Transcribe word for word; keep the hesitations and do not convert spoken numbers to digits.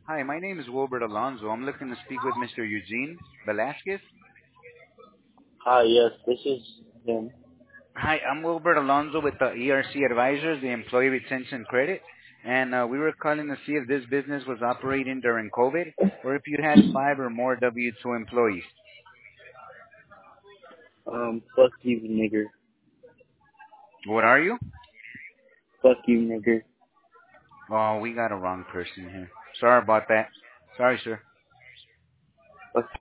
Hi, my name is Wilbert Alonzo. I'm looking to speak with Mister Eugene Velasquez. Hi, yes, this is him. Hi, I'm Wilbert Alonzo with the E R C Advisors, the Employee Retention Credit, and uh, we were calling to see if this business was operating during COVID or if you had five or more W two employees. Um, fuck you, nigger. What are you? Fuck you, nigger. Oh, we got a wrong person here. Sorry about that. Sorry, sir. Fuck